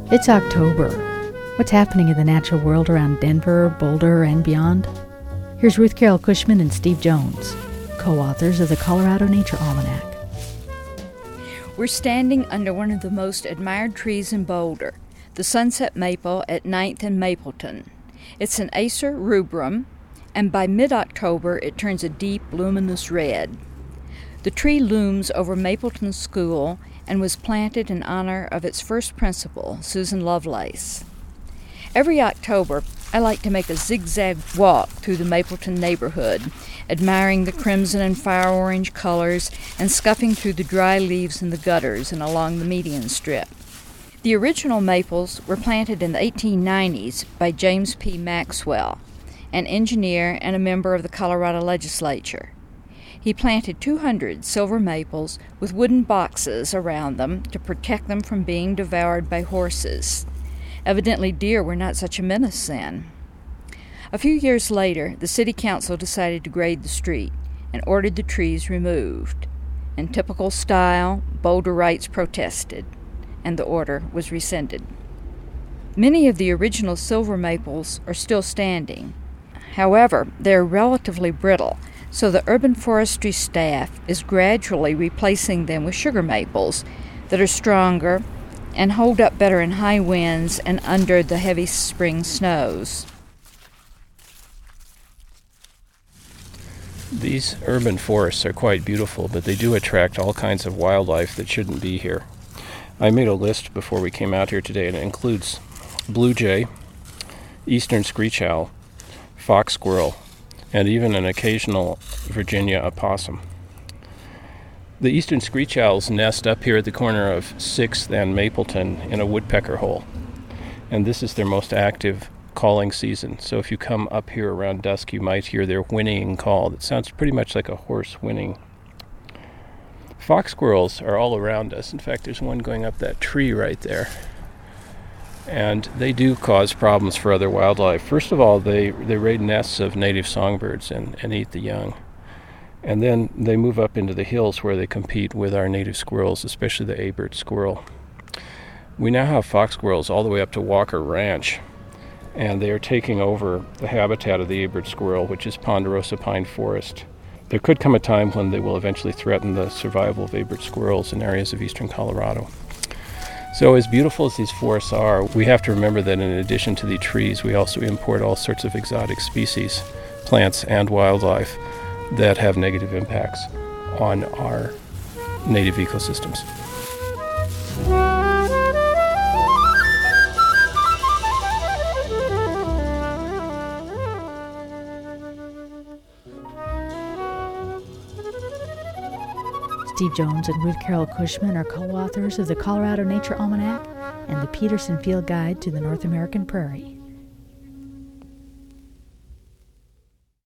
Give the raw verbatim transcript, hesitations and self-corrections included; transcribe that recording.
It's October. What's happening in the natural world around Denver, Boulder, and beyond? Here's Ruth Carol Cushman and Steve Jones, co-authors of the Colorado Nature Almanac. We're standing under one of the most admired trees in Boulder, the sunset maple at ninth and Mapleton. It's an Acer rubrum, and by mid-October it turns a deep, luminous red. The tree looms over Mapleton School and was planted in honor of its first principal, Susan Lovelace. Every October, I like to make a zigzag walk through the Mapleton neighborhood, admiring the crimson and fire orange colors and scuffing through the dry leaves in the gutters and along the median strip. The original maples were planted in the eighteen nineties by James P. Maxwell, an engineer and a member of the Colorado legislature. He planted two hundred silver maples with wooden boxes around them to protect them from being devoured by horses. Evidently, deer were not such a menace then. A few years later, the city council decided to grade the street and ordered the trees removed. In typical style, Boulderites protested, and the order was rescinded. Many of the original silver maples are still standing. However, they are relatively brittle, so the urban forestry staff is gradually replacing them with sugar maples that are stronger and hold up better in high winds and under the heavy spring snows. These urban forests are quite beautiful, but they do attract all kinds of wildlife that shouldn't be here. I made a list before we came out here today, and it includes blue jay, eastern screech owl, fox squirrel, and even an occasional Virginia opossum. The eastern screech owls nest up here at the corner of sixth and Mapleton in a woodpecker hole, and this is their most active calling season. So if you come up here around dusk, you might hear their whinnying call that sounds pretty much like a horse whinnying. Fox squirrels are all around us. In fact, there's one going up that tree right there. And they do cause problems for other wildlife. First of all, they, they raid nests of native songbirds and, and eat the young. And then they move up into the hills where they compete with our native squirrels, especially the Abert squirrel. We now have fox squirrels all the way up to Walker Ranch, and they are taking over the habitat of the Abert squirrel, which is ponderosa pine forest. There could come a time when they will eventually threaten the survival of Abert squirrels in areas of eastern Colorado. So as beautiful as these forests are, we have to remember that in addition to the trees, we also import all sorts of exotic species, plants and wildlife, that have negative impacts on our native ecosystems. Steve Jones and Ruth Carol Cushman are co-authors of the Colorado Nature Almanac and the Peterson Field Guide to the North American Prairie.